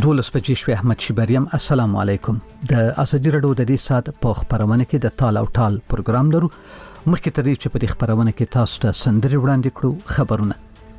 دولس بجې شوې. احمد شیبریم، السلام علیکم. د اساجي رډو د دې سات په خبرونه کې د تال او ټال پروګرام لرو. مخکې تر دې چې په دې خبرونه کې تاسو ته سندري وړاندې کړو خبرونه.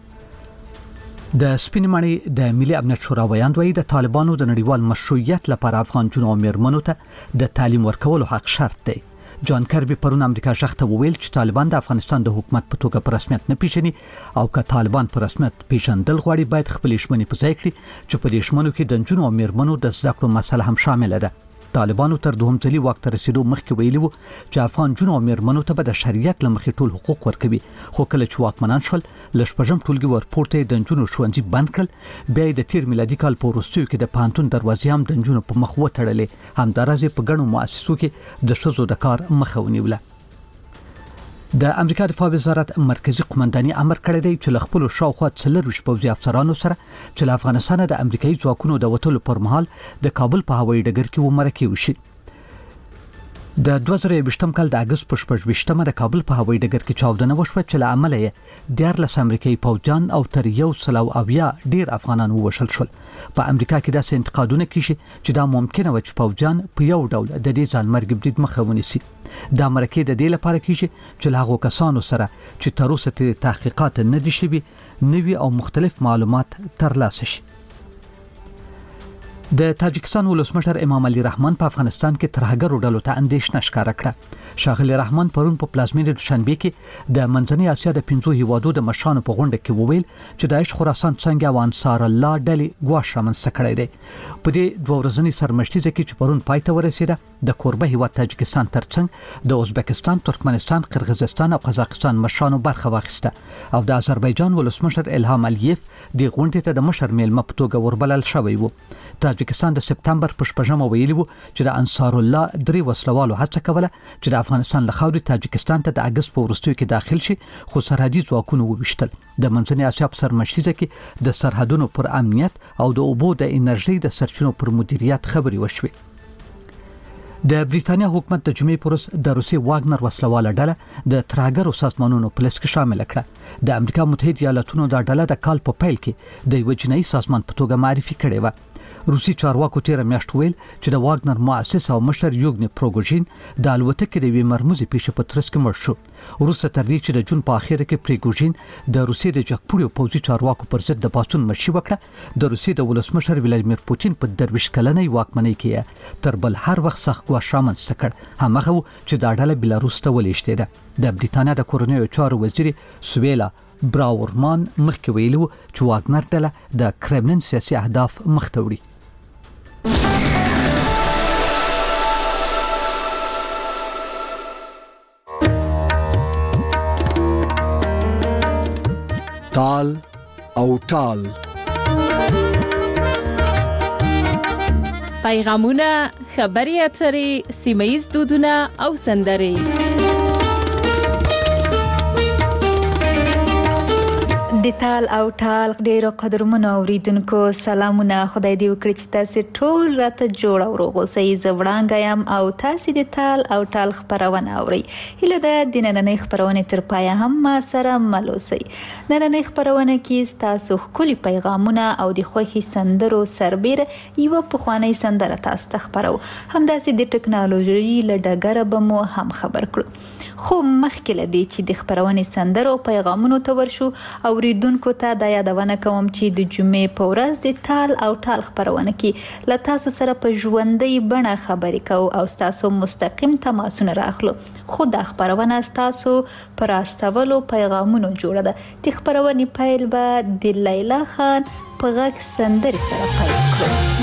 د سپینمانی د ملي امنیت شورا ویاند وایي د طالبانو د نړیوال مشروعیت لپاره افغان جنو او میرمنو ته د تعلیم ورکولو حق شرط دی. جان کربي پرون امریکا شخته وویل چې طالبان د افغانستان د حکومت په توګه په رسمیت نه پیژني او که طالبان په رسمیت پیژندل غواړي باید خپل شمنې په ځای کړي چې په دې شمنو کې د جنو او میرمنو د زده کړو مسله هم شامل ده. طالبانو تر دوهم ځلي واک ته رسیدو مخکې ویلي وو چې افغان جنو او میرمنو ته به د شریعت لمخې ټول حقوق ورکوي، خو کله چې واکمنان شول لشپږم ټولګي ورپورته د جنو ښوونځي بند کړل. بیا د تیر میلادي کال په وروستیو کې د پانتون دروازې هم د جنو په مخ وتړلې. همدارنګه په ګڼو مؤسسو کې د ښځو د کار مخه ونیوله. د امریکا دفاع وزارت مرکزی قومنداني امر کړی دی چې ل خپل شاوخوا 40 پوځي افسرانو سره چې له افغانستان د امریکایي ځواکونو د وټلو پر مهال د کابل په هوایي ډګر کې ومرکي وشي. د 2020 کال د اگست په 28مه د کابل په هوایي ډګر کې چاودنه وشوه چې له عمله یې 14 امریکایي پوځیان او تر 100 ډیر افغانان ووژل شول. په امریکا کې داسې انتقادونه کیږي چې دا ممکنه و چې پوځیان په یو ډول د دې ځانمرګ برید مخه ونیسي. دا مرکه د دې لپاره کیږي چې هغه کسانو سره چې تر اوسه ته تحقیقات نه دي شوي نوي او مختلف معلومات ترلاسه شي. د تاجکستان ولسمشر امام علي رحمان په افغانستان کې ترهګرو ډلو ته اندېښنه ښکاره کړه. شاغلی رحمان پرون په پلازمینه دوشنبه کې د منځنۍ اسیا د 15 هیوادو د مشرانو په غونډه کې وویل چې داعش خراسان څنګه او انصار الله ډلې ګواښ رامنځته کړی دی. په دې دوه ورځنۍ سرمشتیزه کې چې پرون پای ته ورسېده د کوربه هیواد تاجکستان ترڅنګ د ازبکستان، ترکمنستان، قرغیزستان او قزاقستان مشرانو برخه واخیسته او د آذربایجان ولسمشر الهام الیف د غونډې ته د مشر میلمه په توګه وربلل شوی وو. تاجکستان د سپتمبر په 15مه ویلي وو چې د انصار الله درې وسلوالو هڅه کوله چې د افغانستان له خاورې تاجکستان ته د اگست په وروستیو کې داخل شي، خو سرحدي ځواکونو وویشتل. د منځنۍ اسیا په سرمشتیزه کې د سرحدونو پر امنیت او د اوبو د انرژي د سرچینو پر مدیریت خبري وشوي. د بریتانیا حکومت د جمعې پر ورځ د روسي واګنر وسلواله ډله د ترهګرو سازمانونو په لست کې شامل کړه. د امریکا متحده ایالاتونو د ډله د کال په پیل کې د یو جنایي سازمان په توګه معرفي کړې و. روسي چارواکو تیر میاشت ویل چې د واګنر مؤسس او مشر یوګنی پروګوژین د الوتکې د وی مرموزي پیښه په ترڅ کې مړ شو. وروسته تر دې چې د جون په اخر کې پریګوژین د روسي د جګپوړو پوځي چارواکو پر ضد د پاسون مشي وکړه. د روسي د ولسمشر ولادیمیر پوتین په 23 کلنۍ واکمنۍ کې تر بل هر وخت سخت ګواښ رامنځته کړ. هغه چې د ډله بلاروس ته ولېشته ده. د بریتانیا د کورنیو چارو وزیر سویلا براورمان مخکې ویلو چې واګنر ډله د کرملین سیاسي اهداف مخته وړي. تال او ټال پیغامونه، خبري اترې، سیمه‌ییز دودونه او سندرې. د تال او ټال ډیرو قدرمنو اوریدونکو سلامونه. خدای دې وکړي چې تاسو ټول راته جوړ او روغ اوسئ. زه وړاندې یم او تاسو د تال او ټال خبرونه اورئ. هیله ده د نننۍ خبرونه تر پایه هم ما سره مل اوسئ. نننۍ خبرونه کې تاسو ښکلي پیغامونه او د خوښي سندرو سربېره یو پخوانی سندره تاسو ته خبرو. همداسې د ټکنالوژي له ډګره به مو هم خبر کړو. خو مخکې له دې چې د خبرونې سندرو پیغامونو ته ورشو اوریدونکو ته دا یادونه کوم چې د جمعې په ورځ د تال او ټال خبرونه کې له تاسو سره په ژوندۍ بڼه خبرې کوو او تاسو مستقیم تماسونه راخلو. خو دا خبرونه تاسو پر استولو پیغامونو جوړه ده. د خبرونې پیل به د لیلا خان په غږ سندرې سره پیل کړو.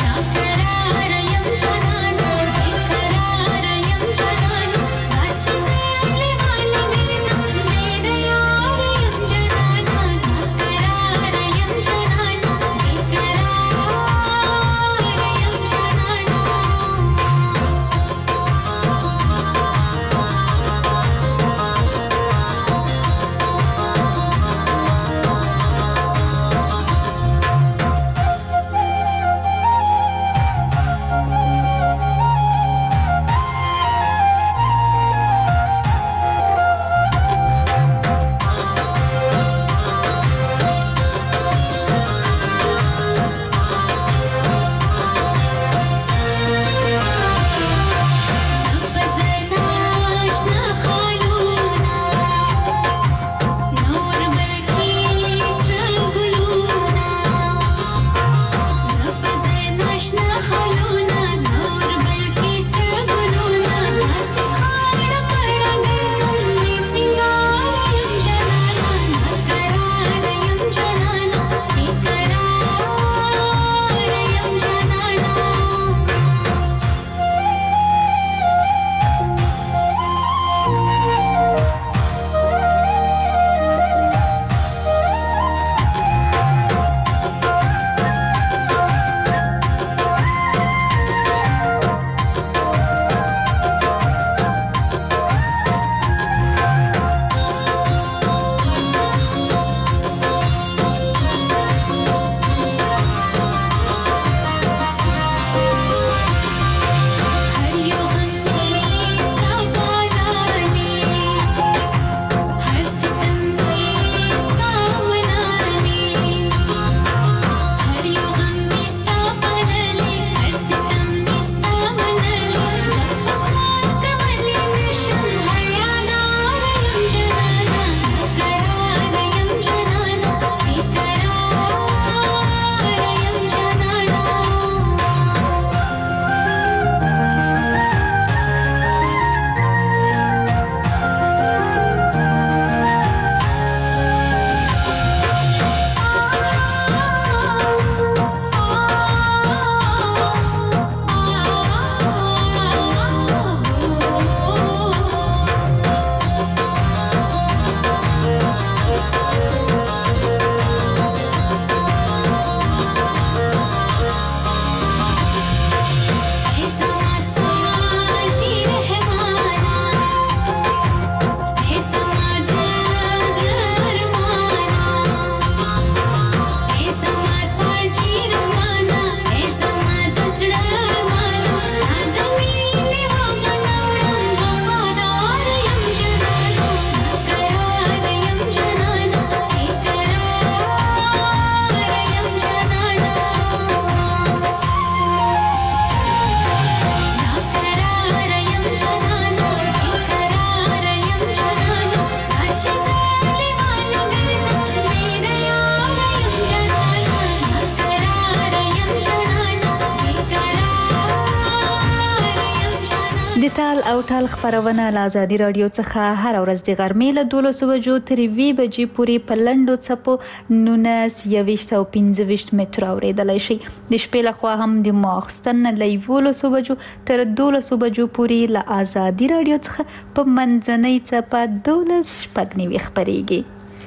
د تال او ټال خبرونه له ازادي رادیو څخه هر ورځ د غرمې له 12 بجو تر 2 بجې پورې په لنډو څپو 19 او 15 متر اوریدلای شي. د شپې لخوا هم د ماخستن له 11 بجو تر 12 بجو پورې له ازادي رادیو څخه په منځنۍ څپه 12 شپږ خبريږي.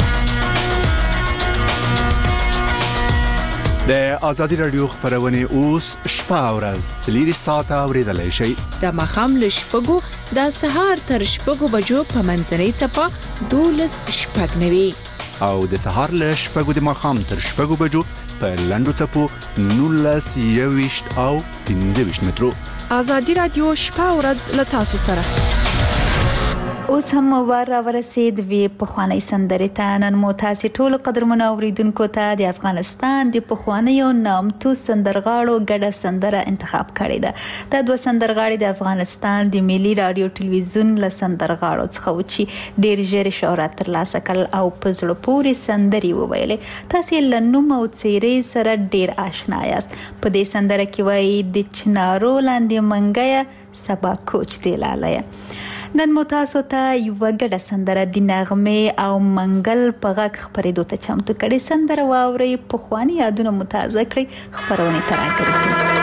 د ازادي رادیو خبرونه اوس شپه او ورځ 3 ساعته اوریدلای شي. د مخام له شپږو د سهار تر شپږو بجو په منځنۍ څپه 12 شپږ او د سهار له شپږو د مخام تر شپږو بجو په لنډو څپو 19 او 15 مترو. ازادي رادیو شپه او ورځ له تاسو سره. اوس هم ورسید وی په خوانی سندرې ته. نن مو تاسو ټول قدرمنو اوریدونکو ته د افغانستان د پخوانیو نامتو سندرغاړو ګډه سندره انتخاب کړې ده. دا دوه سندرغاړي د افغانستان د ملي رادیو ټلویزیون له سندرغاړو څخه و چې ډېر ژر شهرت ترلاسه کړ او په زړه پورې سندرې وویلې. تاسو له نوم او څېرې سره ډېر آشنا یاست. په دې سندره کې وایي د چنارو لاندې منګیا سبا کوچ دی لاله. نن مو تاسو ته یو ګډه سندره د نغمه او منګل په غږ خبرېدو ته چمتو کړي. سندره واوري په خواني یادونه متازه کړي. خبرونه تر راګرځي.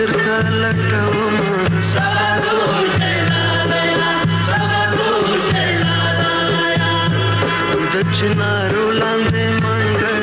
بیرته لټوم سبا د چنارو لاندې منګه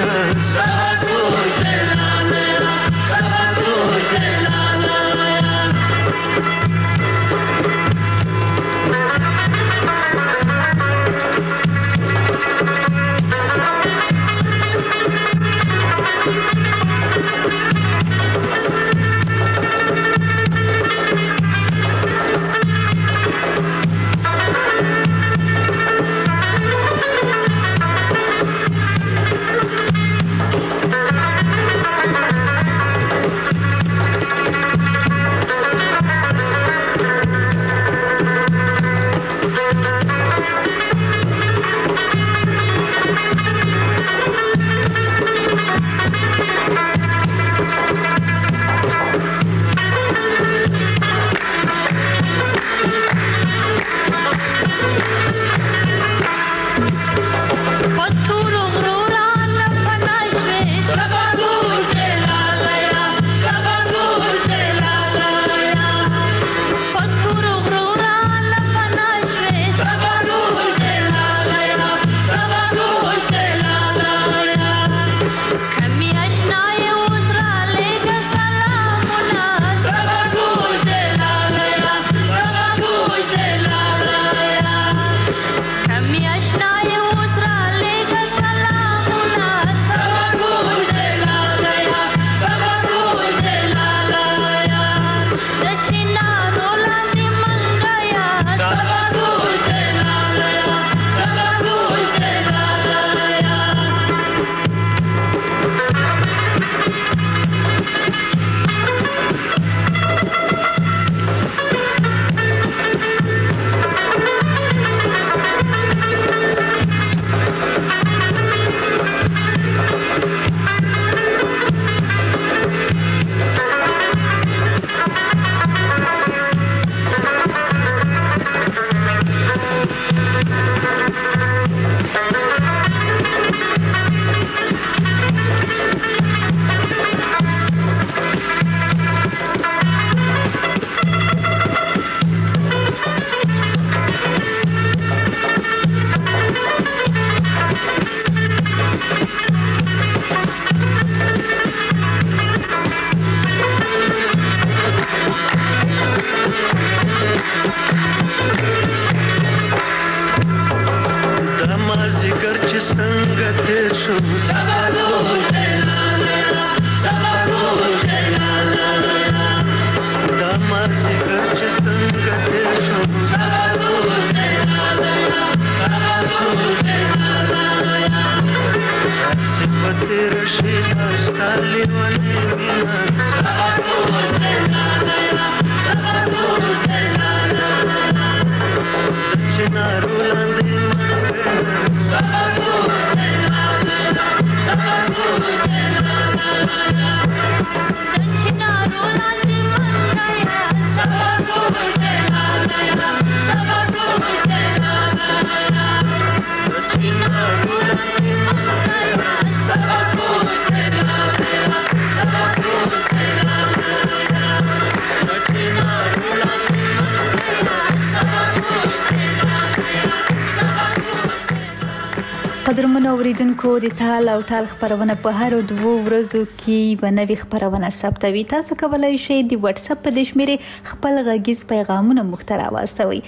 قدرمنو اوریدونکو د تال او ټال خبرونه په هر 2 ورځو کې ونوي خبرونه ثبتوي. تاسو کولای شئ د واتس اپ په دشمېره خپل غږیز پیغامونه مختار واستوي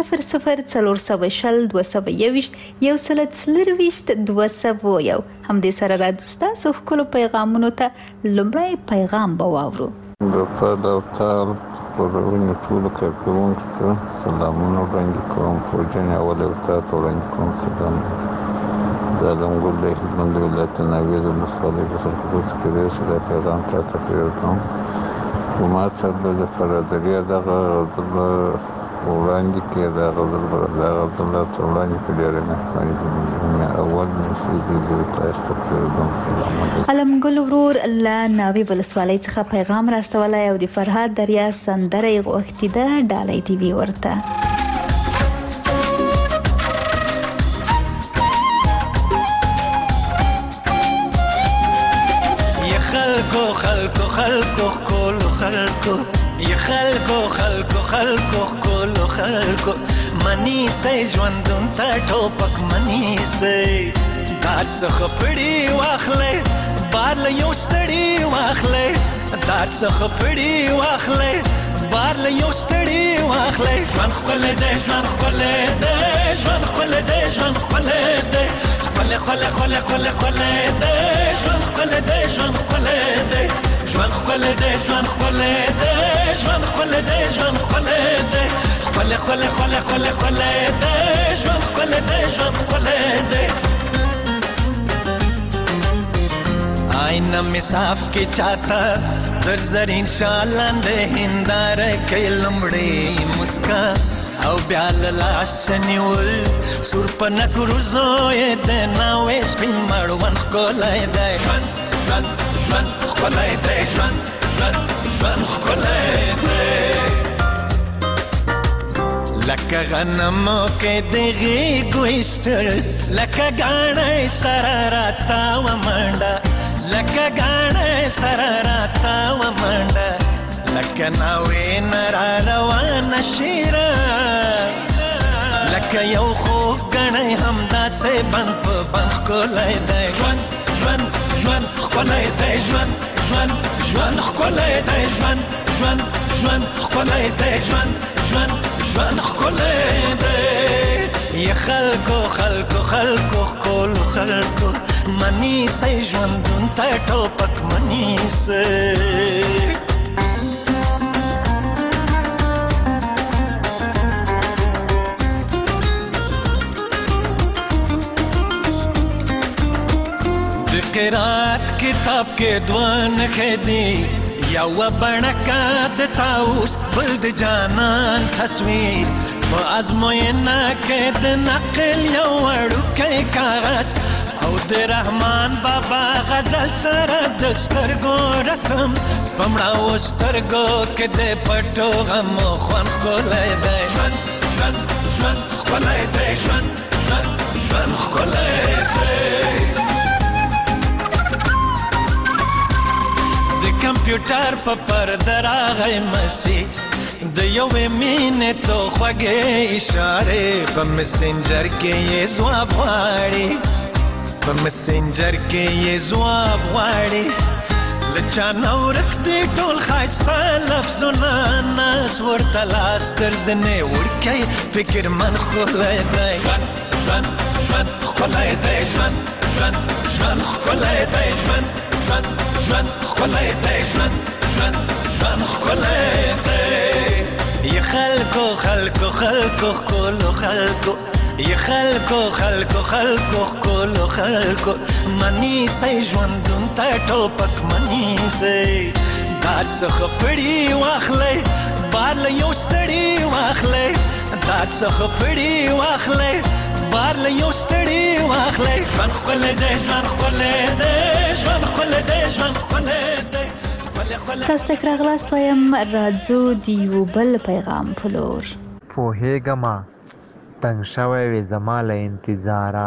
00420 221 201 هم دې سره راځي خپل پیغامونو ته لومړی پیغام به واورو. د تال او ټال خبرونه ټول کارکونکو ته سلامونه وړاندې کوم. پروژه اوله وتا وړاندې کوم سلام دالم ګل د هلمند ولایت ناوې د مسالې په خصوص کې د سره پیغام ته تقریبا کومه څه د فرادریا دغه وړاندې کې د غزل برادر الله تعالی په ډېر نه اول مسجد د تاسو په علمګل ورور الله ناوې ولسوالۍ څخه پیغام راستولای او د فرهاد دریا سندره غوښتي ده ډالۍ ټي وي ورته. خلکو خلکو خلکو کولو خلکو ی خلکو خلکو خلکو کولو خلکو منی سي ژوندون ته ټوپک منی سي دار څخه پړی واخلې بار له یو ستړي واخلې دار څخه پړی واخلې بار له یو ستړي واخلې ژوند خپل دې ژوند خپل دې ژوند خپل دې ژوند خپل دې خپل خپل خپل خپل خپل دې ژوند خپل دې ژوند خپل دې ژوند خپل دې ژوند خپل دې ژوند خپل دې ژوند خپل دې خپل خپل خپل خپل خپل دې ژوند خپل دې ژوند خپل دې آئینه می صاف کی چاہتا در زرین شالاند هندار کئی لمڑی مسکا او بیال لاس نیول سور پنک روزوی دینا ویش پین مارو ون خکولای دی ژوند ژوند ژوند خکولای دی ژوند ژوند ژوند خکولای دی لکه غنمو کې دغې ګویشتل لکه ګاڼی سره راتاوه منډه لکه ګاڼی سره راتاوه منډه لکه ناوې نه را روانه شیره لکه یو خوږ ګڼی همداسې بند په بند ښکلی دی ژوند ژوند ژوند ښکلی دی ژوند ژوند ژوند ښکلی دی ژوند ژوند ژوند ښکلی دی ژوند ژوند ژوند ښکلی دی ی خلکو خلکو خلکو ښکلو خلکو منی سئ ژوندون ته ټوپک منی سئ د قرات کتاب کې دوه نښې دي یوه بڼکه د طاووس بل د جانان تصویر په ازموینه کې د نقل یو وړوکی کاغذ او د رحمان بابا غزل سره د سترګو رسم په مړاوو سترګو کې د پټو غمو خوند ښکلی دی ژوند ژوند ژوند ښکلی دی ژوند ژوند ژوند ښکلی دی د کمپیوټر په پرده راغی مسیج د یوې مینې څو خوږې اشارې په مسنجر کې یې ځواب غواړي په مسنجر کې یې ځواب غواړي له چا نه ورک دي ټول ښایسته لفظونه ناز ورته لاس تر زنې وړکی فکرمن ښکلی دی ژوند ژوند ژوند ښکلی دی ژوند ژوند ژوند ښکلی دی ژوند ژوند ژوند ښکلی دی ژوند ژوند ژوند ښکلی دی ی خلکو خلکو خلکو ښکلو خلکو ی خلکو خلکو خلکو ښکلو خلکو منی سئ ژوندون ته ټوپک منی سئ داد څخه پړی واخلئ بار له یو ستړي واخلئ داد څخه پړی واخلئ بار له یو ستړي واخلئ ژوند ښکلی دی ژوند ښکلی دی ژوند ښکلی دی ژوند ښکلی دی تاسو ته راغلاست وایم راځو د یو بل پیغام په لور پوهېږمه تنګ شوی وې زما له انتظاره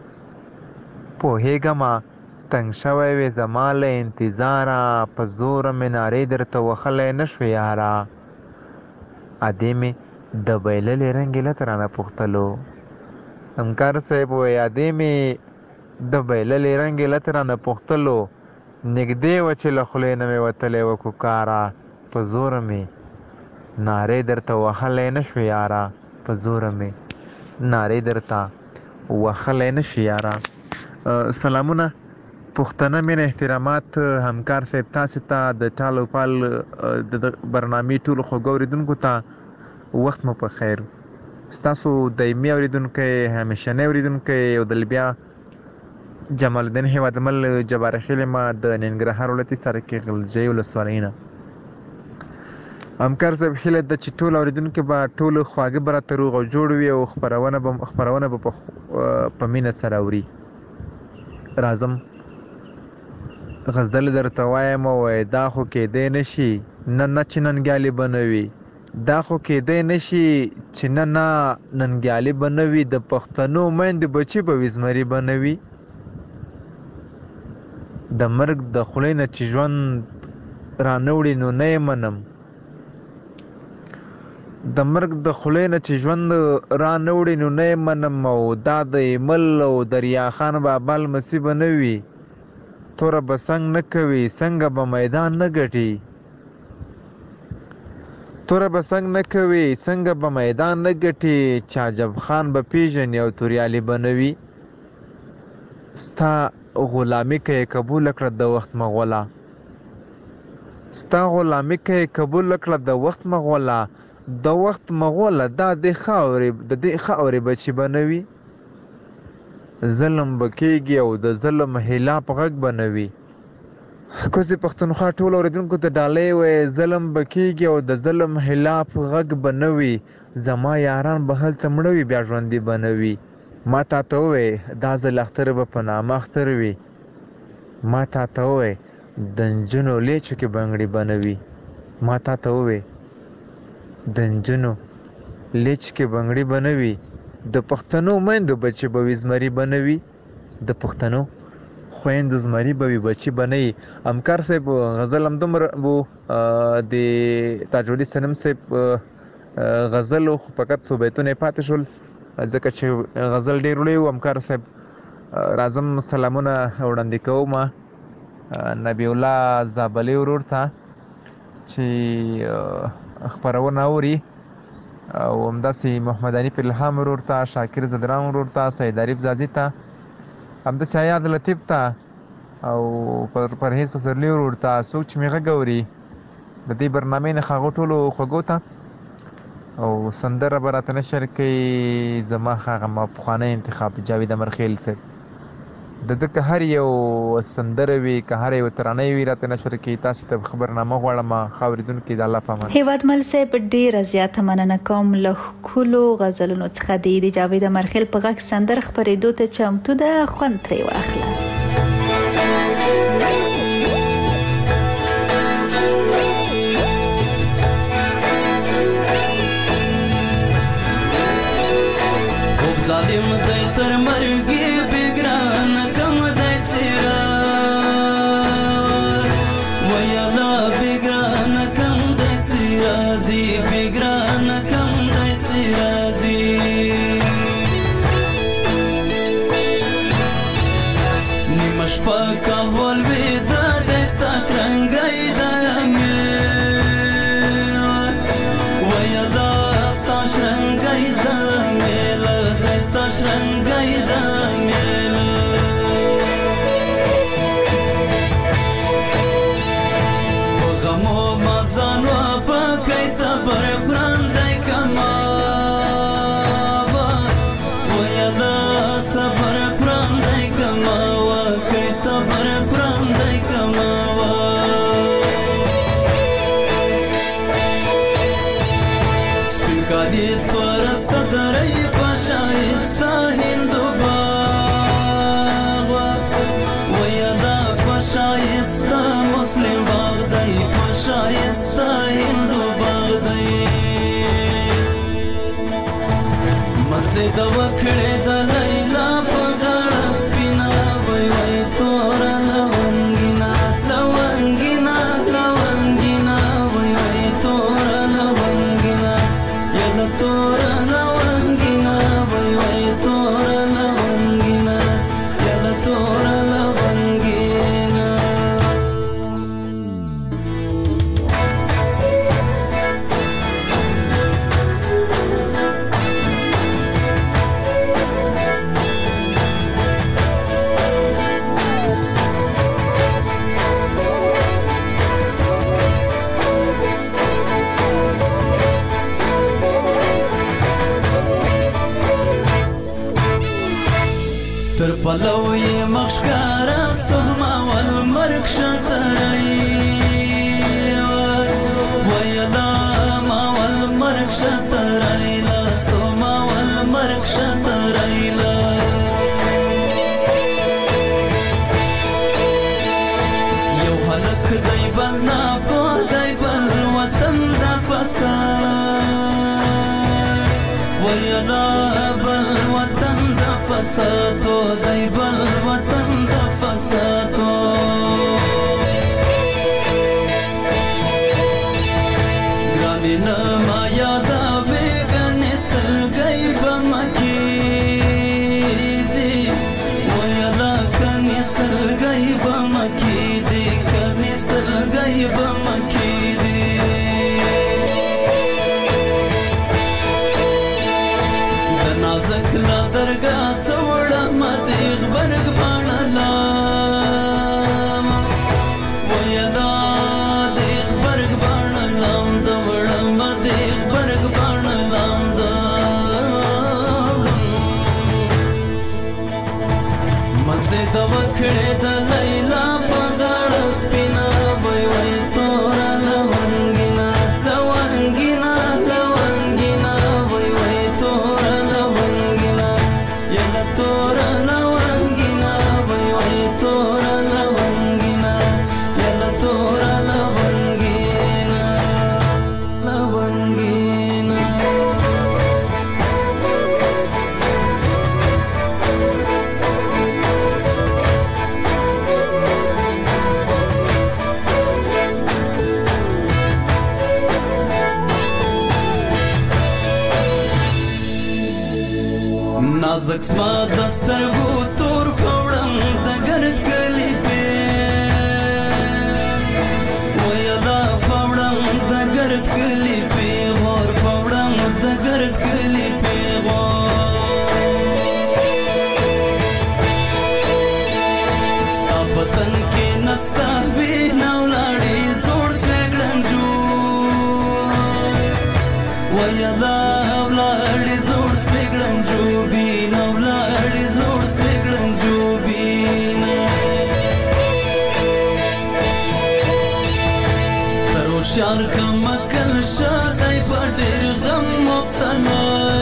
پوهېږمه تنګ شوی وې زما له انتظاره په زوره مې نارې درته وهلی نه شوې یاره ادې مې د بایللې رنګې لته رانه پوښتلو همکار صاحب وایي ادې مې د بایللې رنګې لته رانه پوښتلو نږدې وه چې له خولې نه مې وتلی وه کوکاره په زوره مې نارې درته وهلی نه شوې یاره په زوره مې نارې درته وهلی نه شوې یاره سلامونه پښتنه مینه احترامات همکار صاحب تاسې ته د ټال او پال د برنامې ټولو خوږو اورېدونکو ته وخت مو په خیر ستاسو دایمي اورېدونکی همیشنی اورېدونکی او د بیا جمال الدین هیوادمل جبار خیل ما د ننګرهار ولایتي سرکې غلجۍ ولسوالۍ نه همکار صاحب هیله ده چې ټول اورېدونکي به ټولو خواږه به راته روغ او جوړ وي او خپرونه به په مینه سره اوري راځم غزدل درته وایم وایي دا خو کېدی نه شي نه چې ننګیالي به نه وي دا خو کېدی نه شي چې نه ننګیالي به نه وي د پښتنو میندې بچي به وي زمري به نه وي د مرګ د خولې نه چې ژوند رانوړي نو نه یې منم. د مرګ د خولې نه چې ژوند رانوړي نو نه یې منم. او دا د ایمل او دریا خان بابا لمسی به نه وي، توره به څنګ نه کوي، څنګه به میدان نه ګټي. توره به څنګ نه کوي، څنګه به میدان نه ګټي. چاجب خان به پیژني او توریالي به نه وي. ستا غلامي که یې قبول کړه د وخت مغوله، ستا غلامي که یې قبول کړه د وخت مغوله. د وخت مغوله دا د دې خاورې بچي به نه وي. ظلم به کېږي او د ظلم خلاف غږ به نه وي. کوزې پښتونخوا ټولو اورېدونکو ته ډالۍ وایي ظلم به کېږي او د ظلم خلاف غږ به نه وي. زما یاران به هلته مړه وي، بیا ژوندي به نه وي. ما تا ته ووایې دا ځل اختر به په نامه اختر وي. ما تا ته ووایې د نجونو لیچو کې بنګړي به نه وي. ما تا ته ووایې د نجونو لیچ کې بنګړي به نه وي. د پښتنو میندو بچي به وي، زمري به نه وي. د پښتنو خویندو زمري به وي، بچي به نه وي. همکار صاحب غزل همدومره و د تاجوالي صنم صاحب غزل خو فقط څو بیتونه یې پاتې شول، ځکه چې غزل ډېر وړی و. همکار صاحب راځم سلامونه وړاندې کوم نبی الله زابلي ورور ته چې خپرونه اوري، او همداسې محمد حنیف الهام ورور ته، شاکر زدران ورور ته، سید عریف زازي ته، همداسې حیات لطیف ته او پرهیز پسرلي ورور ته، څوک چې مې غږ اوري د دې برنامې نه هغو ټولو خوږو ته. او سندره به راته نشر کوي زما هغه ما پخوانی انتخاب جاوید امرخیل صاحب. د ده که هر یو سندره وي، که هر یو ترانه وي راته نشر کوي. تاسو ته خبرنامه غواړم ښه اورېدونکي د الله په امان. هیوادمل صاحب ډېره زیاته مننه کوم له ښکلو غزلونو څخه د جاوید امرخیل په غږ سندره خپرېدو ته چمتو ده، خوند ترې واخله. ظالم دی تر مرګي بګران کم دی څیرا ویلا بګران کم دی څیرا زی بګران کم دی څیرا زی نیمه شپه کول ودا دستا شرنګای دمه ویلا ستا شرنګای دمه ستا شرنګای د میله په غمو مزان و پکې صبر فرندای کما ویلا صبر فرندای کما وکې صبر فرندای کما سپینکا دې تور صدرای شایسته هندو باغ ویدا شایسته مسلم باغ دی شایسته هندو باغ دی مسجد وکړه د لیلا په غاړه سپینا وای تور لونګینا لونګینا لونګینا وای تور لونګینا یلا تور تر پلوی مخشکارا سهما والمرک شترئی ویلا ما والمرک شترئی لا سهما والمرک شترئی لا یو حلق دی بل ناپو دی بل وطن دا فساد ویلا بل وطن دا فسادو دی بل وطن دا فسادو مینا ما یادا بیگن سلگی بمکی دی ویلا کنی سلگی بمکی دی کنی سلگی بمکی دی دنازک لا درگا څوړه مدیغ برګ باڼلا ویلا دیغ برګ باڼلام دوړه مدیغ برګ باڼلام مزه د وکړې د لیلا په غاړه سپینا وای وای تورا لونګینا لونګینا لونګینا وای وای تورا لونګینا یلا تورا لونګینا وای وای تورا لونګینا یلا تورا لونګینا لونګینا نازک سما دسترګو تور پوړم د ګرد کلی په ویلا پوړم د ګرد کلی په غور پوړم د ګرد کلی په ستا پتن کې نستا به نولاړي زوړ سګړنجو ویلا ولاړي زوړ سګړنجو شار کم کل شادای په ډېر غم مبتلا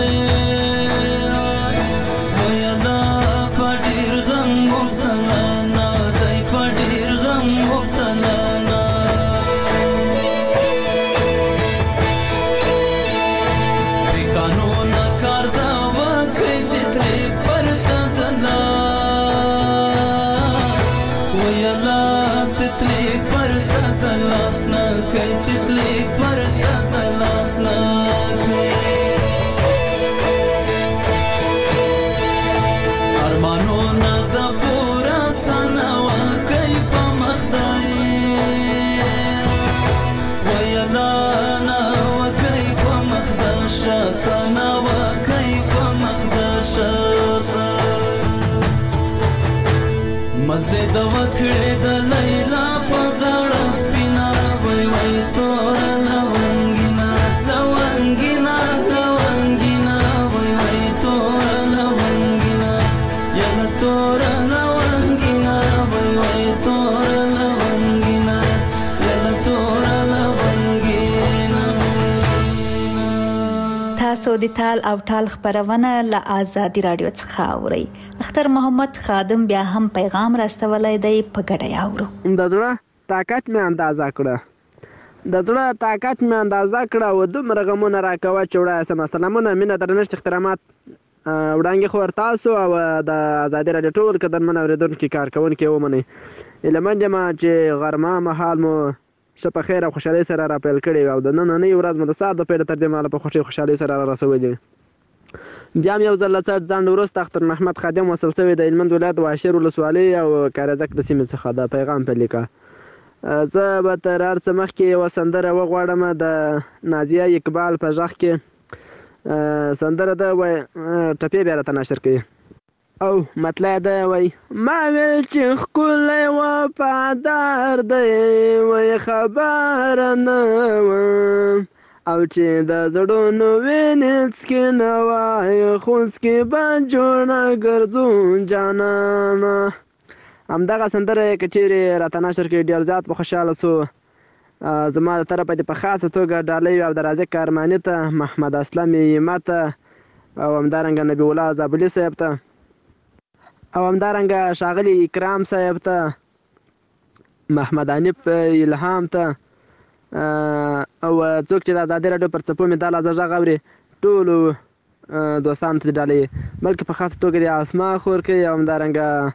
ویلا په ډېر غم مبتلا نه دای په ډېر غم مبتلا نه د قانون کار دا وکړي چې ترې پرته دلا ویلا چې ترې پرته دلاس نه کوي چې ترې پرته دلاس نه کوي ارمانونه د پوره سنه وکړي په مخدای ویلا نه وکړي په مخدشه سنه وکړي په مخدشه مزه د وکړې د لیلا په غاړه سپینا وای وای تورا لونګینا لونګینا لونګینا وای وای تورا لونګینا یلا تورا لونګینا وای وای تورا لونګینا یلا تورا لونګینا تاسو د تال او ټال خبرونه له آزادي رادیو څخه اورئ. اختر محمد خادم بیا هم پیغام راستولی دی، په ګډه یې اورو. د زړه طاقت مې اندازه کړه، د زړه طاقت مې اندازه کړه و دومره غمونه راکوه چې وړه سمه. سلامونه، مینه، درنښت، احترامات وړاندې خور تاسو او د آزادي راډیو ټول قدرمن اورېدونکي کارکوونکي ومنئ. هیلهمند یم چې غرمه مهال مو ښه په خیر او خوشحالۍ سره را پیل کړی او د نننۍ ورځ مو د سهار د پیل تر دې مهاله په خوښۍ خوشحالۍ سره را رسولي. بیا هم یو ځل له څټ ځنډ وروسته اختر محمد خادم وصل شوی د هلمند ولایت واشیر ولسوالۍ او کارزک د سیمې څخه د پیغام په لیکه. زه به تر هر څه مخکې یوه سندره وغواړم د نازیه اقبال په غږ کې. سندره ده وایي ټپې بیا راته نشر کوي او مطلع ده وایي ما ویل چې ښکلی وفادار دی وایي خبره نه وم او چې د زړونو وینې څکې نه وایي خونځکې به جوړه ګرځو جانانه. همدغه سندره یې که چیرې راته نشر کړي ډېر زیات به خوشحاله سو. زما د طرفه دې په خاصه توګه ډالۍ او د رازق ارماني ته، محمد اسلم یمه ته او همدارنګه نبی الله زابلي صاحب ته او همدارنګه ښاغلي اکرام صاحب ته، محمد حنیف الهام ته او څوک چې د ازادي راډیو پر څپو مې دا لحظه غږ اوري ټولو دوستانو ته ډالۍ، بلکې په خاصه توګه د اسما خورکۍ او همدارنګه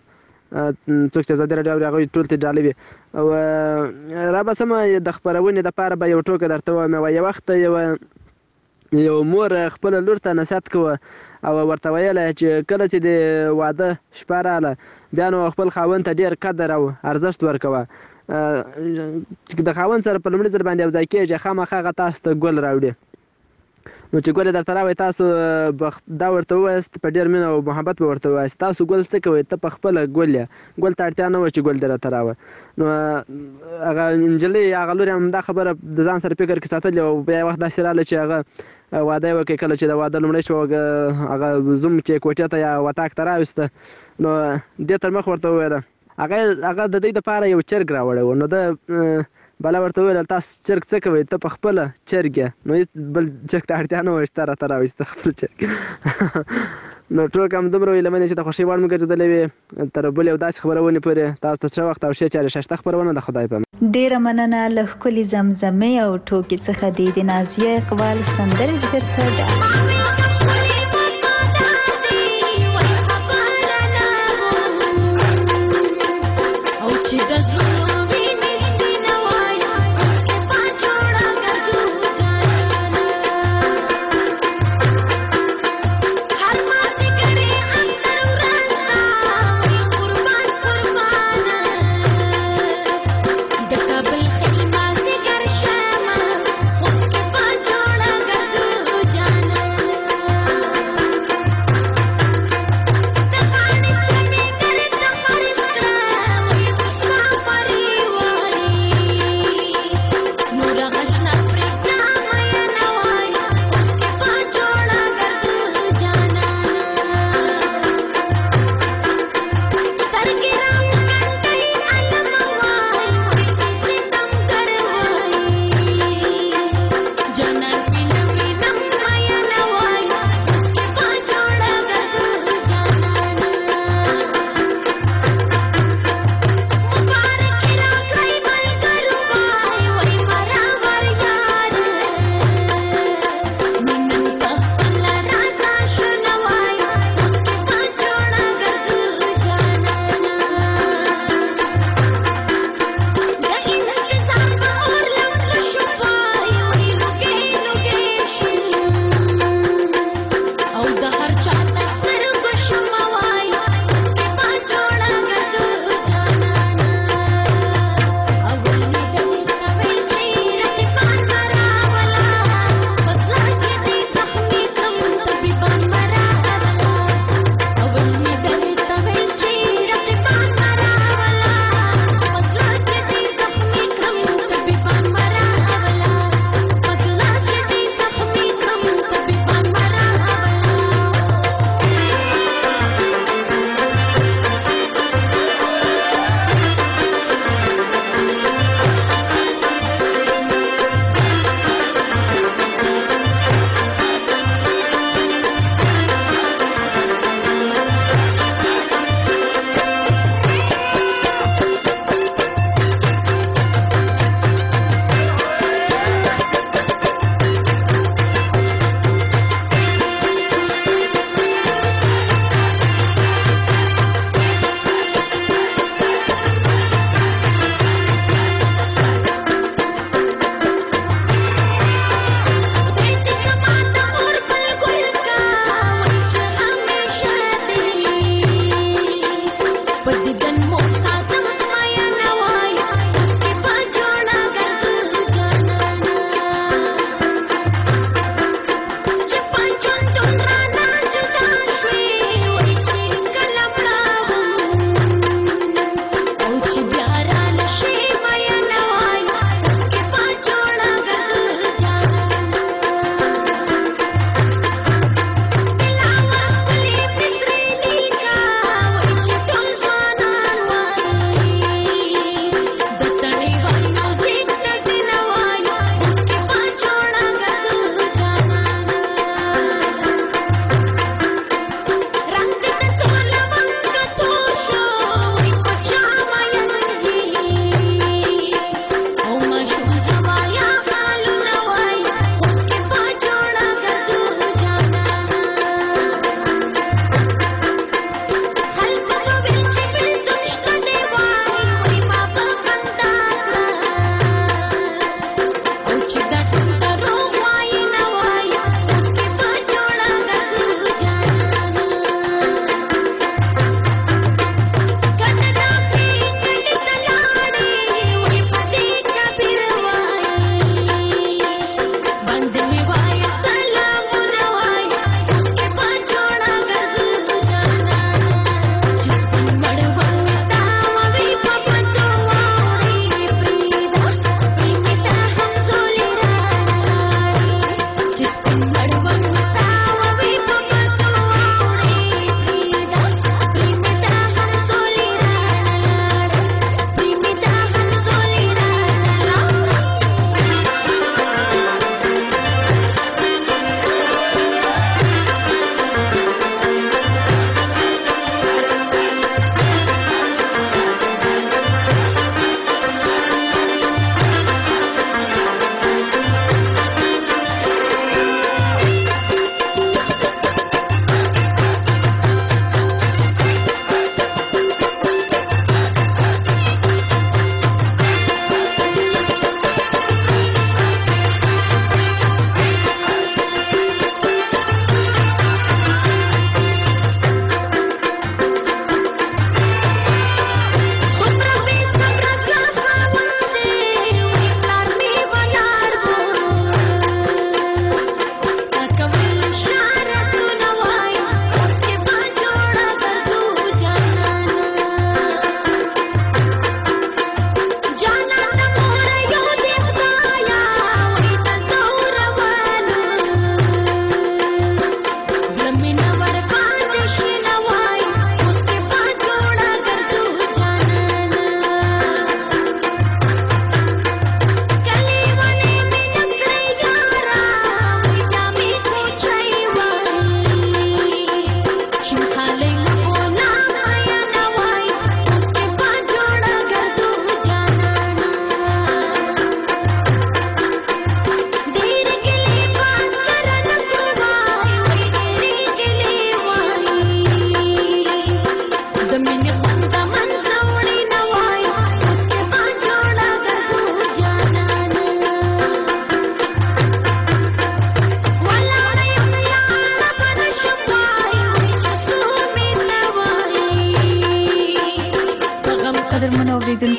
څوک چې ازادي راډیو اوري هغوی ټول ته ډالۍ وي. او رابسمه د خپرونې دپاره به یو ټوکه درته ووایم. یو وخت یو مور خپله لور ته نصیحت کوه او ورته ویله چې کله چې د واده شپه راغله بیا نو خپل خاوند ته ډېر قدر او ارزښت ورکوه. چې د خاوند سره په لومړي ځل باندې یو ځای کېږي خامخا هغه تاسو ته ګل راوړي. نو چې ګل یې درته راوړي تاسو دا ورته ووایاست په ډېر مینه او محبت به ورته ووایاست تاسو ګل څه کوئ ته په خپله ګل یې ګل ته اړتیا نه وه چې ګل دې راته راوړه. نو هغه نجلۍ هغه لور یې همدا خبره د ځان سره فکر کې ساتلې او بیا یې وخت داسې راغله چې هغه واده یې وکړي. کله چې د واده لومړۍ شوه هغه زوم چې کوټې ته یا وطاق ته راوسته نو دې تر مخ ورته وویله هغه د دوی دپاره یو چرګ راوړی و. نو ده بله ورته وویل تاسو چرګ څه کوئ ته په خپله چرګ یې نو هېڅ بل چرګ ته اړتیا نه وه چې ته راته راوړي ته خپل چرګ. نو ټوکه همدومره وي له منې چې د خوښۍ وړ مو ګرځېدلې وي. تر بلې یو داسې خپرونې پورې تاسو ته ښه وخت او ښې چارې ښایسته خپرونه د خدای په امان. ډیره مننه له ښکلې زمزمې او ټوکې څخه د نازیه اقبال سندرې درته ډالۍ.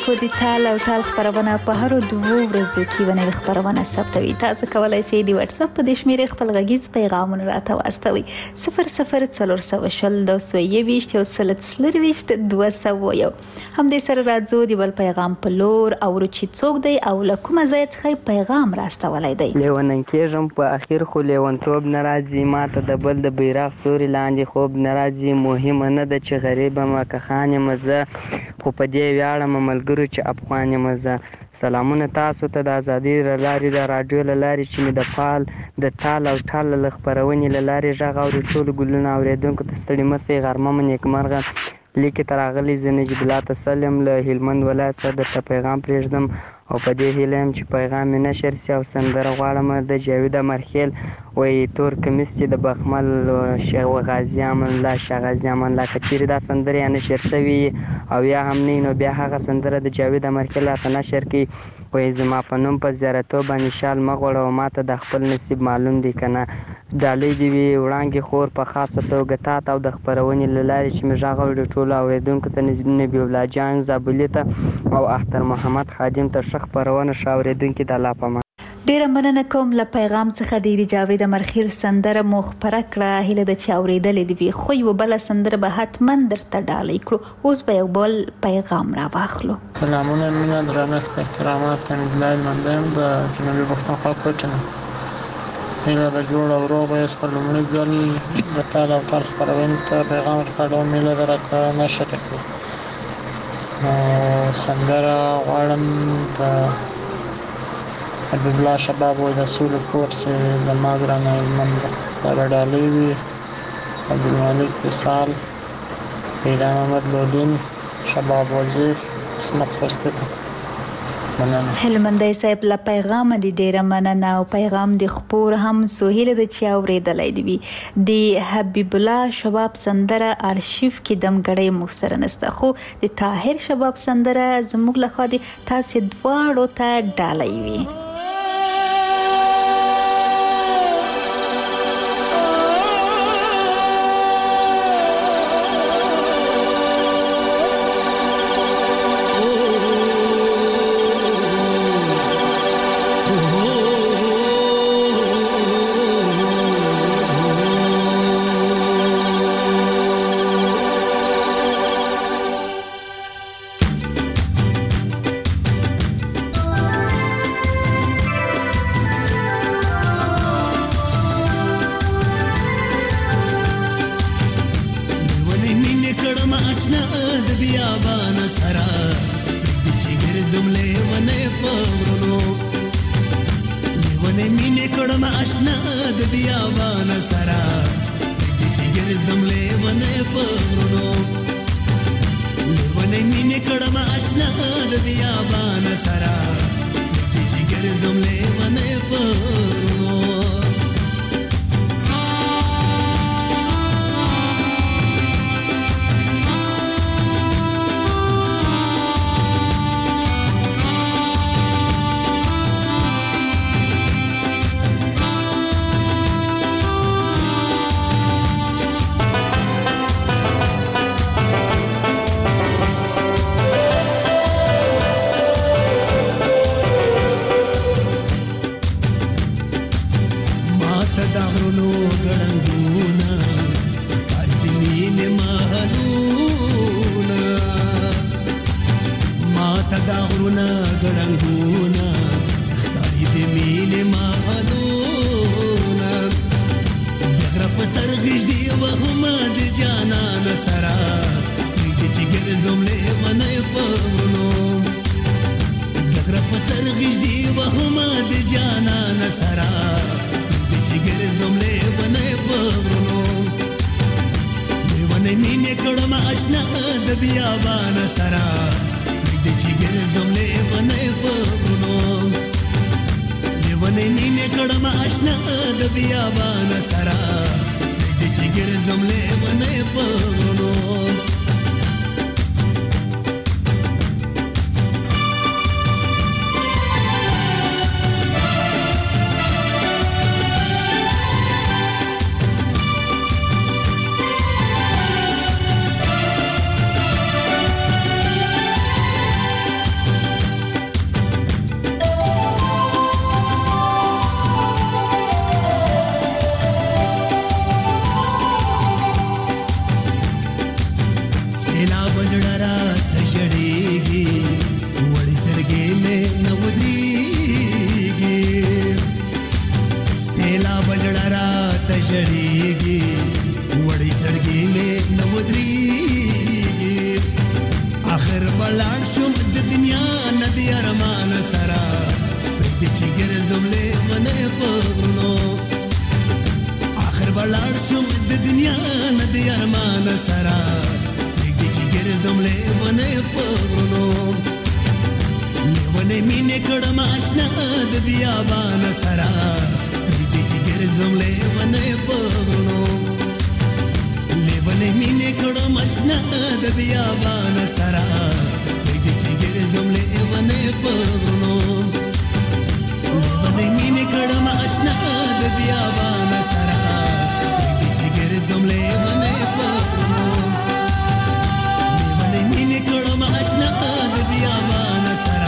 اوریدونکو د تال او ټال خبرونه په هر 2 ورځو کې ونوي خبرونه ثبتوي. تاسو کولای شئ د واتس اپ په شمیرې خپل غږیز پیغامونه راته واستوي 004022 هم دې سره راځو د بل پیغام په لور او چې څوک دی او له کومه ځای څخه پیغام راستولای دی. لیونن کېږم په اخر خو لیونتوب ناراضي ماته د بل د بیرغ سوري لاندې خوب ناراضي مهمه نه ده چې غریب ما که خان مزه خو په دې ویاړم ملګرو چې افغان مزه. سلامونه تاسو ته د ازادي لارې د رادیو لارې چې د فال د تال او ټال له خبرونې لارې ژغ او ټول ګلونه اوریدونکو ته ستړي مسي غرمه من نیکمرغه لیکي تراغلی زنجد الله تسلم له هلمند ولایت څخه د پیغام پرېږدم او په دې هیله چې پیغام مې نشر سي او سندره غواړم د جاوید مرخیل وای تور کمیس چې د بخمل شیخ غازی امان الله شیخ غازی امان الله کچېری دا سندره یا نشر سوي او یا هم نه نو بیا هغه سندره د جاوید مرخیل ته نشر کی وای زما په نوم په زیارتو باندې شال مغوړ او ماته د خپل نصیب معلوم دي کنه دالې دی وی وړانګي خور په خاصه توګه تات او د خبرونې لارې چې مژاغه د ټولو اوریدونکو ته نبی الله جان زابلی ته او اختر محمد خادم ته شخ پرونه شاوریدونکو د الله پما ډیره مننه کوم له پیغام څخه د جاوید مرخیل سندره مخبره کړه هله د چا اوریدلې دی خو یو بل سندره به حتما درته ډالۍ کړو. اوس به یو بل پیغام را واخلو. سلامونه مینه درنښت احترامات تنګلای مندم د جنوبي پښتونخوا کوټنه هیله د جوړ او روغ یې خپلمنځ ځل د تال او ټال خبرونه ته پیغام ورکړم میله درته نشه کړو سندره غواړم د حبیب الله شباب و د سول کورس د ماګرانه المند د ډالۍ وی عبدالمالک وصال پیدا محمد لودین شباب وزیر اسمت خوسته هلمندای صاحب له پیغام دی ډیره مننه او پیغام دی خبر هم سهیل د چا اوریدلای دی د حبیب الله شباب سندره ارشیف کې دمګړې مخسر نسته خو د طاهر شباب سندره زموږ لخوا دی تاسو دواړو ته ډالۍ وی. لا بجړه را تجړیږي وړي سړګي مې نو دريږي اخر بلان شم د دنیا نه دی ارمان سره پرې چې ګرځم له منه پغنو اخر بلان شم د دنیا نه دی ارمان سره پرې چې ګرځم له منه پغنو ونه مینه کړم آشنا د بیابان سره پرې چې ګرځم له منه پغنو ونه مینه کړم آشنا د بیابان سره پرې چې ګرځم له منه پغنو ونه مینه کړم آشنا د بیابان سره پرې چې ګرځم له منه پغنو ونه مینه کړم آشنا د بیابان سره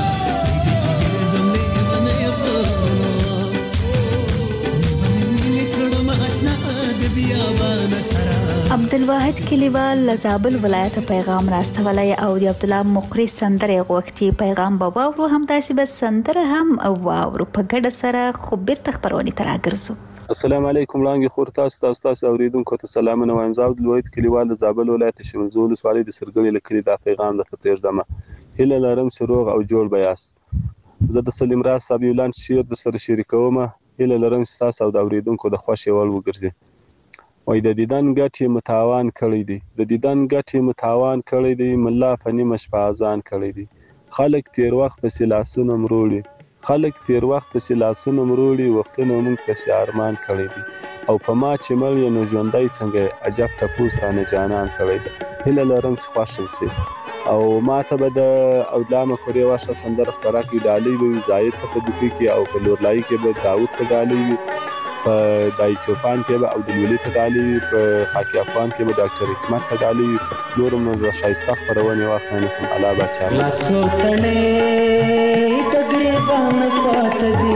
عبدالواحد کلیوال لزابل ولایت پیغام راستولی او د عبدالله مقری سندره غوښتي پیغام به واورو همداسې به سندره هم واورو په ګډه سره خو بیرته خپرونې ته راګرځو. السلام علیکم وړاندې خور تاسو اوریدونکو ته سلامونه وایم. زه عبدالواحد کلیوال د زابل ولایت شمولزو ولسوالۍ د سرګړي له کلي دا پیغام درته پرېږدم. هیله لرم چې روغ او جوړ به یاست. زه د سلیم راز صاحب یو لاند شعر درسره شریکوم. هیله لرم چې تاسو او د اوریدونکو د خوښې وړ وګرځي. وای د دیدن ګټې متاوان کړی دی، د دیدن ګټې متاوان کړی دی، ملا په نیمه شپه اذان کړی دی. خلک تیر وخت پسې لاسونه مروړي، خلک تیر وخت پسې لاسونه مروړي، وختونه موږ پسې ارمان کړی دی. او په ما چې مړ یې نو ژوندی څنګه عجب تپوس رانه جانان کړی دی. هیله لرم چې خوښ شئ. او ما ته به د اودلامه کورې واشه سندره خپره کړي. ډالۍ به وي زاهد ته په دوکۍ کې او په لورلایي کې به داود ته ډالۍ وي، په دای چوپان کې به عبدالولي ته ډالۍ وي، په خاکي افغان کې به ډاکټر حکمت ته ډالۍ وي. نور هم د ښایسته خپرونې واخلئ. الله بچا لا څو تڼۍ د ګریبان پاته دي،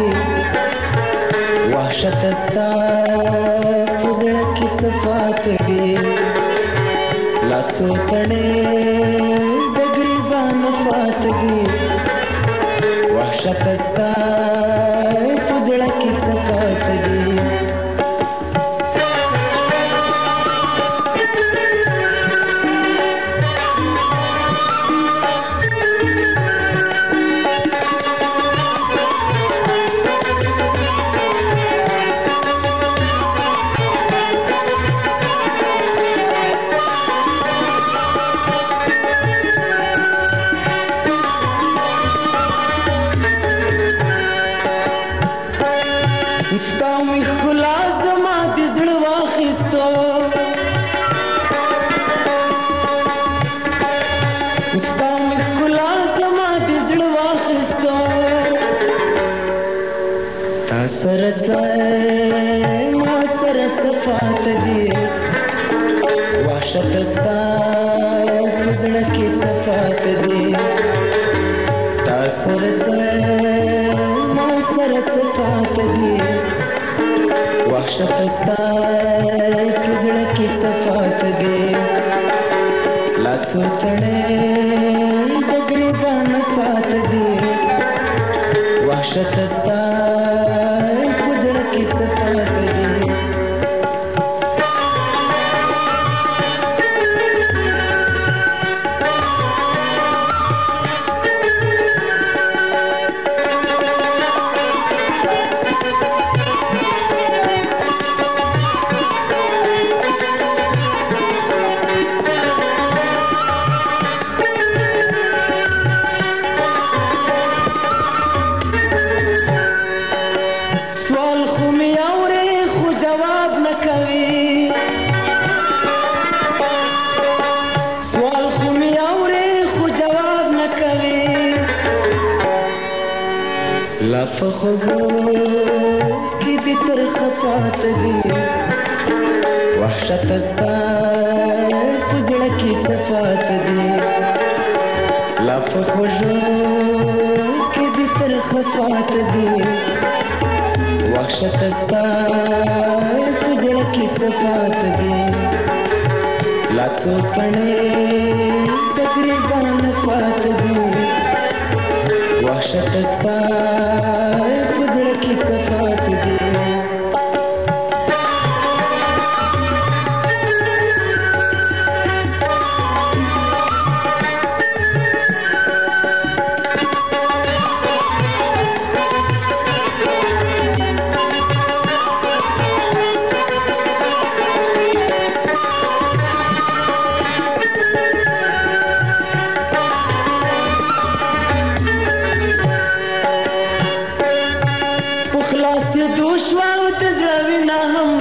وحشت ستا په زړه کې څه پاته دي. لا څو تڼۍ د ګریبان پاته دي، وحشت ستا په زړه کې څه پاته دي.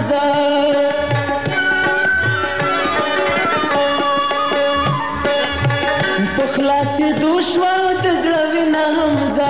حمزه په خلاصې دوشوا د زړه وینا حمزه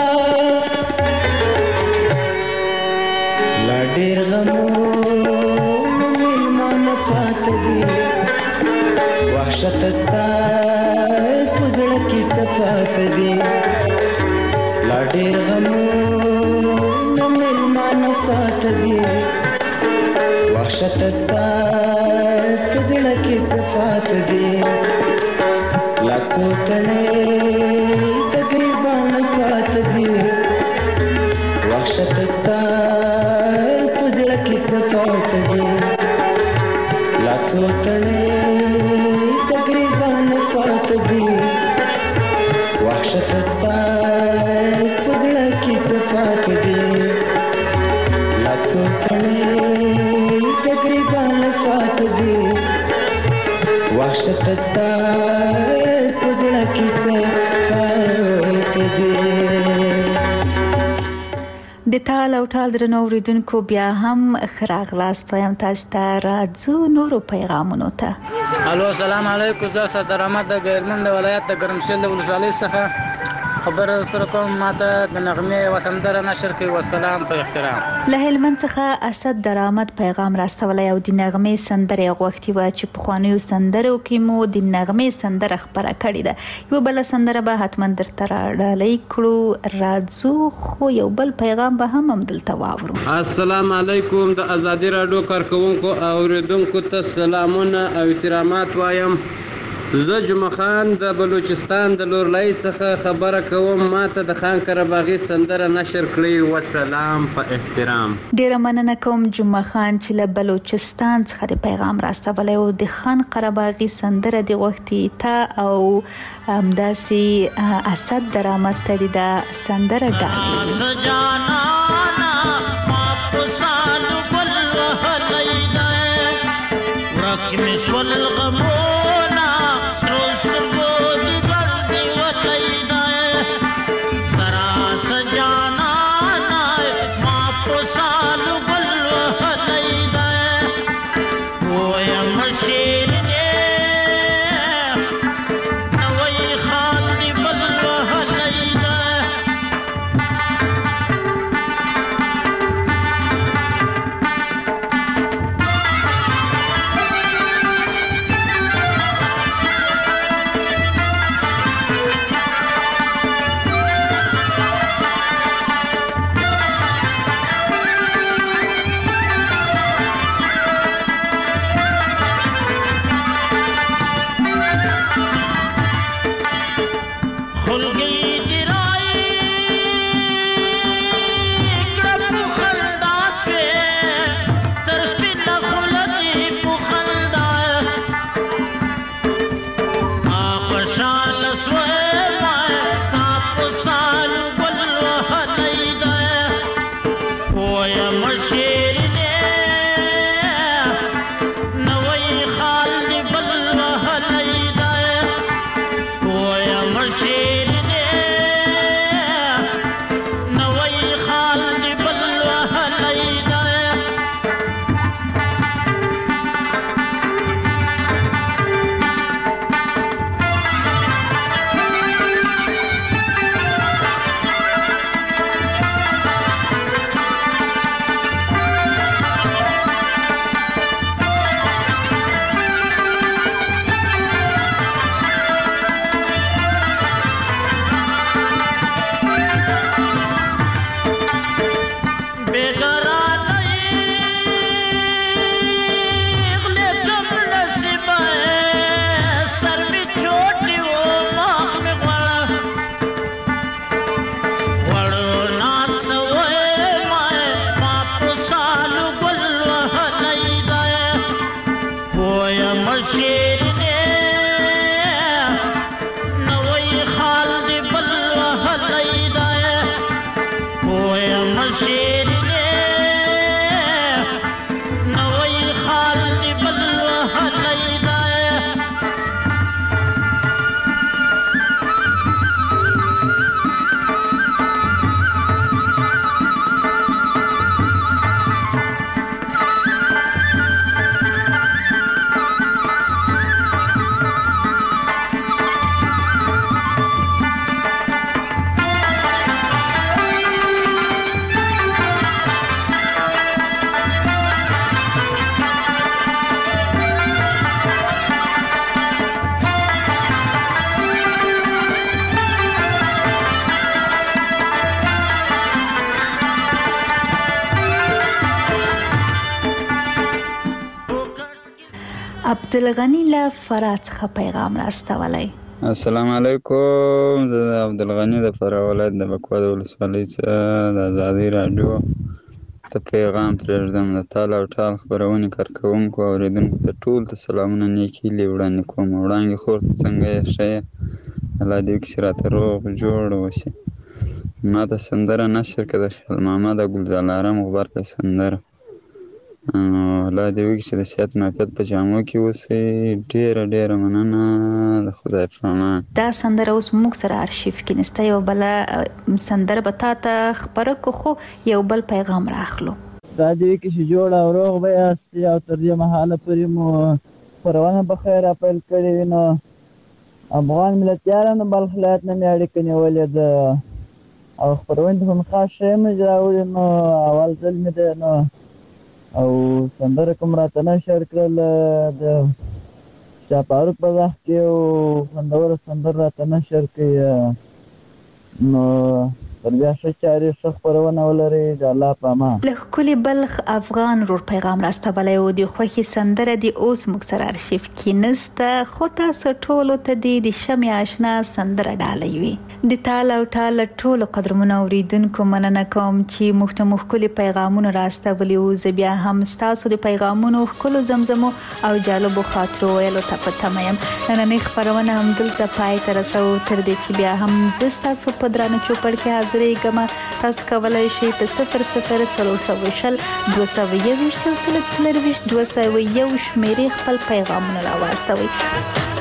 لا ډېر غمونه میلمانه پاته دي وحشت ستا په زړه کې څه پاته دي لا ډېر غمونه میلمانه پاته دي وحشت ستا په زړه کې څه پاته دي لا څو تڼۍ د ګریبانو پاته دي وحشت ستا په زړه کې څه پاته دي لا څو تڼۍ د ګریبانو پاته دي وحشت ستا په زړه کې څه پاته دي لا څو تڼۍ د ګریبانو پاته دي وحشت ستا په زړه کې څه پاته دي. د تال او ټال درنو اوریدونکو بیا هم ښه راغلاست وایم تاسو ته راځو نورو پیغامونو ته. الو السلام علیکم زه صدر احمد د ګرمند ولایت د ګرمشل د ولسوالۍ څخه خبر سره کوم. ماته د نغمې وسندره نشر کوي والسلام په احترام. له هلمند څخه اسد درآمد پیغام راستولی او د نغمې سندره غوښتي و چې په خوانیو سندرو کې مو د نغمې سندره خبره کړې ده. یو بل سندره به حتما درته راډالۍ کړو. راځو خو یو بل پیغام به هم دلته واورو. السلام علیکم د ازادي راډیو کارکونکو او اوریدونکو ته سلامونه او احترامات وایم. زه جمعه خان د بلوچستان د لورلای څخه خبره کوم. ماته د خان قرباغي سندره نشر کړی والسلام په احترام. ډیره مننه کوم جمعه خان چې له بلوچستان څخه د پیغام راستولی او د خان قرباغي سندره د غوښتي ته او همداسې اسد درآمد ته د سندره ډالۍ. عبدالغنی له فراه څخه پیغام راستولی. السلام علیکم. زه د عبدالغنی د فراه ولایت د بکوا د ولسوالۍ څخه د ازادۍ راډیو ته پیغام پرېږدم. د تال او ټال خپرونې کارکوونکو او اورېدونکو ته ټول ته سلامونه، نیکې هیلې وړاندې کوم. وړانګې خور ته څنګه یې؟ ښه یې؟ الله دې وکړي چې راته روغ جوړ اوسې. ما ته سندره نشر کړه د خیال محمد او ګلزارلارم غبرګه سندره. الله دې وکړي چې د صحت معافیت په جامو کې اوسئ. ډېره مننه. د خدای په امان. دا سندره اوس موږ سره ارشیف کې نسته. یو بله سندره به تا ته خپره کړو، خو یو بل پیغام راخلو. دا دې وکړي چې جوړ او روغ به یاست او تر دې مهاله پورې مو خپرونه به خیر راپیل کړې وي. نو افغان ملتیانو بلخ ولایت نه مې اړیکه نیولې ده او خپرونې ته هم خاص شی مې راوړي. نو اول ځل مې دی نو او سندره کوم راته نشر کړل د شاه فاروق په وخت کې او خوندوره سندره راته نشر کړي. نو تر بیا ښه چارې ښه خپرونه ولرئ. د الله په امان. له ښکلي بلخ افغان ورور پیغام راستولی و. د خوښې سندره دې اوس موږ سره ارشیف کې نسته، خو تاسو ټولو ته دې د شمې آشنا سندره ډالۍ وي. د تال او ټال ټولو قدرمنو اوریدونکو مننه کوم چې موږ ته مو ښکلي پیغامونه راستولي وو. زه بیا هم ستاسو د پیغامونو ښکلو زمزمو او جالبو خاطرو ویلو ته په تمه یم. نننۍ خپرونه همدلته پای ته رسوو. تر دې چې بیا هم زه ستاسو په درانه چوپړ کې حاضرېږم. تاسو کولی شئ په 00 220 221 201 شمېرې خپل پیغامونه راواستوئ.